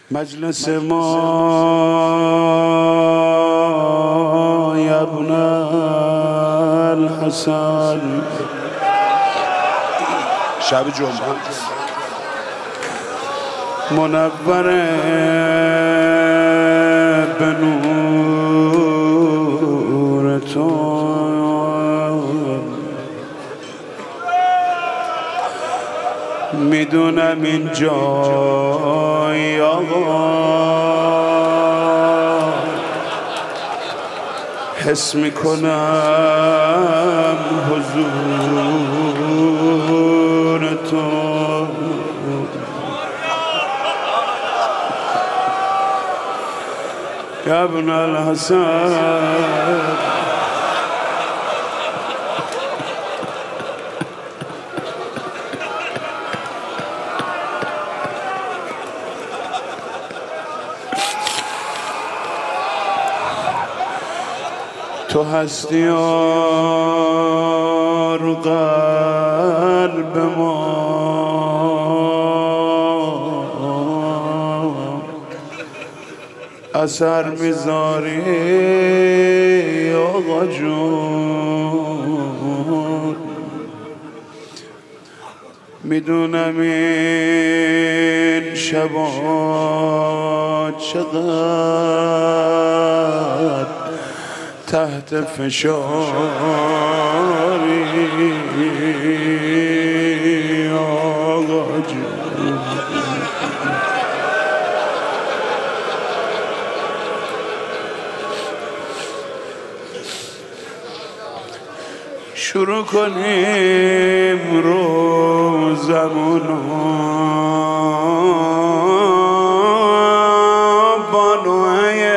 مجلس ما یا ابن الحسن شب جمعه منور به نور تو میدونم این جای آقا حس میکنم حضور تو یا ابن الحسن تو هستی رو قلب ما اثر میذاری آقا جون میدونم این شبا چقدر تحت فشاری آقا جون شروع کنیم روزمونو با نوعی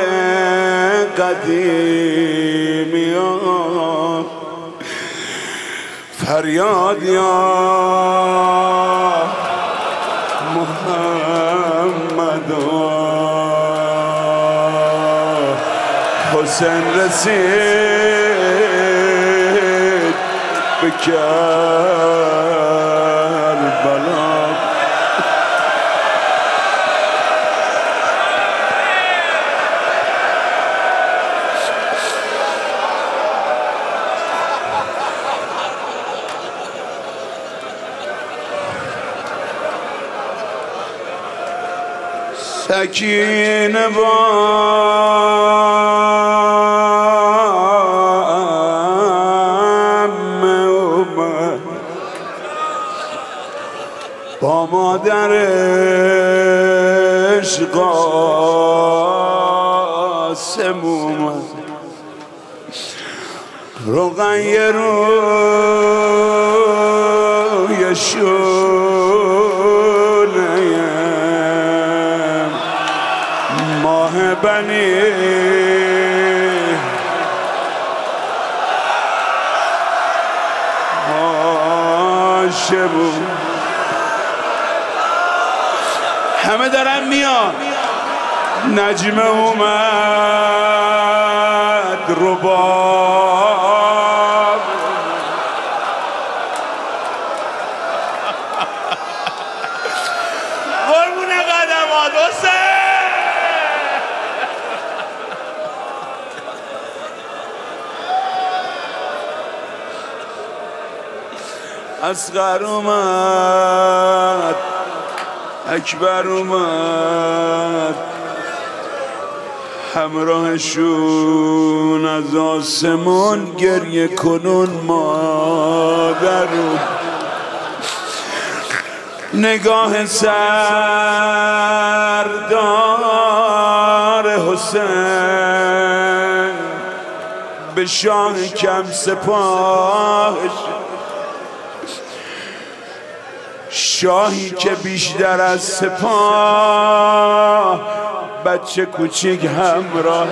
قدیمی ها فریاد یا محمد حسین رسید به کربلا سکینه با مادرش قاسم اومد رقیه روی شونه ماه بنی هاشم همه دارن میان نجمه اومد رباب قربون قدمات حسین اصغر اومد اکبر اومد همراهشون از آسمون گریه کنون مادرون نگاه سردار حسین به شاه کم سپاهش شاهی که بیشتر از سپاه بچه کوچیک همراه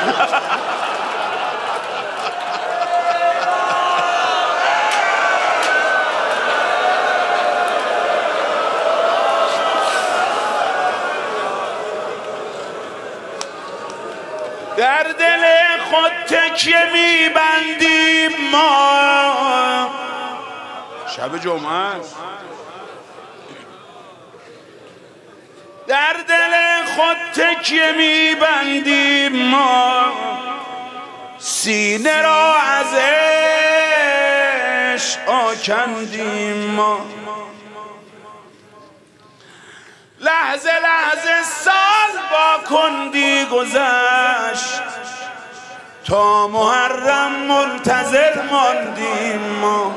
در دل خود تکیه میبندیم ما شب جمعه در دل خود تکیه میبندیم ما، سینه را از عشق آکندیم ما. لحظه لحظه سال با کندی گذشت، تا محرم منتظر ماندیم ما.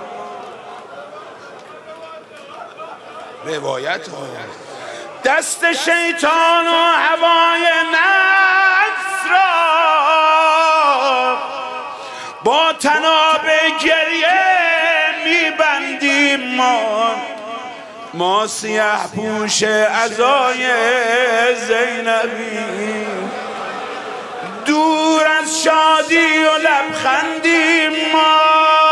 روایت ها دست شیطان و هوای نفس را با طناب گریه میبندیم ما سیاه پوش عزای زینبی، دور از شادی و لبخندیم ما.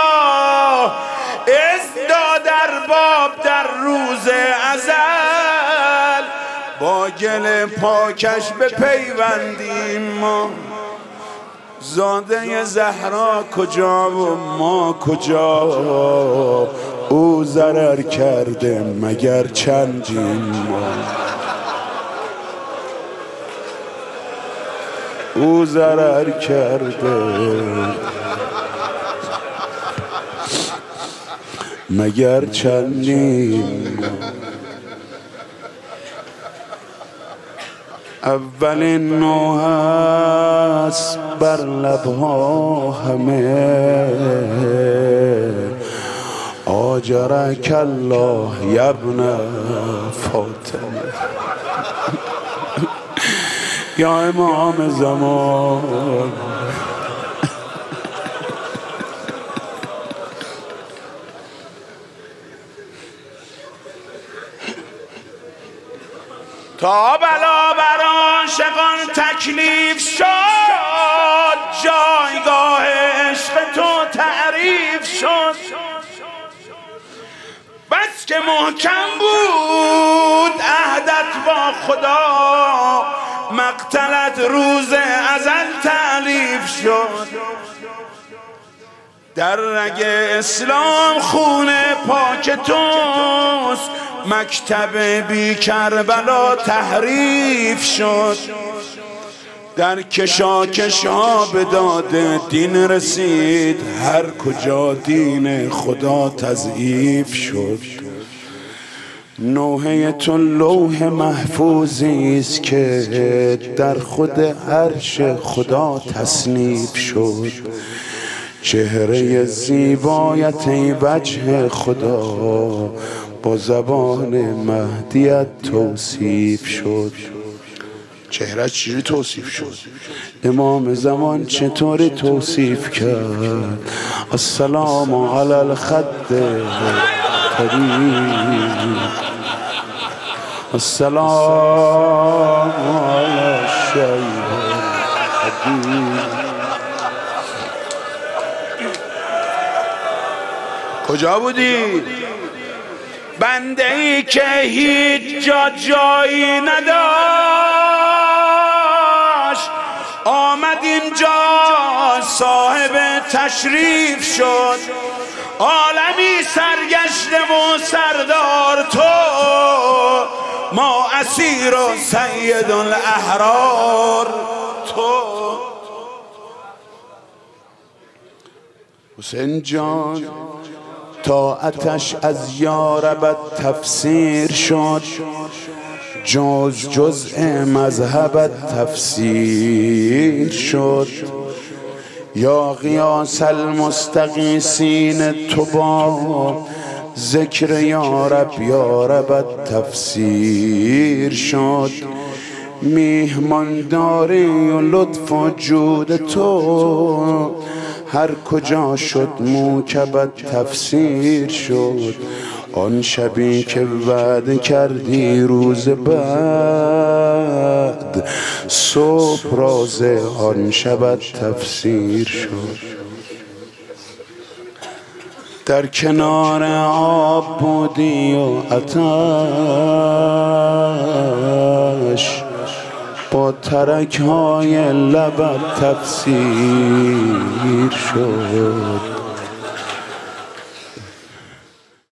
ازداد ارباب در روز ازل، با گل پاکش به پیوندیم ما. زاده زهرا کجا و ما کجا، او ضرر کرده مگر چندیم ما. او ضرر کرده مگر چندیم. اولین نوح است بر لبها همه، آجرک الله یبن فاطمه. یا امام زمان، تا بلا بر عاشقان تکلیف شد، جایگاه عشق تو تعریف شد. بس که محکم بود عهدت با خدا، مقتلت روز ازل تألیف شد. در رگ اسلام خون پاک توست، مکتب بی کربلا تحریف شد. در کشاکش ها به داد دین رسید، هر کجا دین خدا تضعیف شد. نوحه تو لوح محفوظی است که در خود عرش خدا تصنیف شد. چهره زیبایت ای وجه خدا، با زبان مهدیت توصیف شد. چهره چجوری توصیف شد؟ امام زمان چطوری توصیف کرد؟ السلام علی الخد طریق، السلام علی الشیخ حبیب. کجا بودی؟ بنده ای که هیچ جایی نداشت، آمد اینجا صاحب تشریف شد. عالمی سرگشته و سردار تو، ما اسیر و سید الاحرار تو. حسین جان طاعتش از یاربت تفسیر شد، جزء مذهبت تفسیر شد. یا غیاث المستغیثین تو با ذکر یاربت تفسیر شد. میهمانداری و لطف و جود تو، هر کجا شد موکبت تفسیر شد. آن شبی که وعده کردی روز بعد، صبح راز آن شبت تفسیر شد. در کنار آب بودی و آتش، با ترک های لبت تفسیر شد.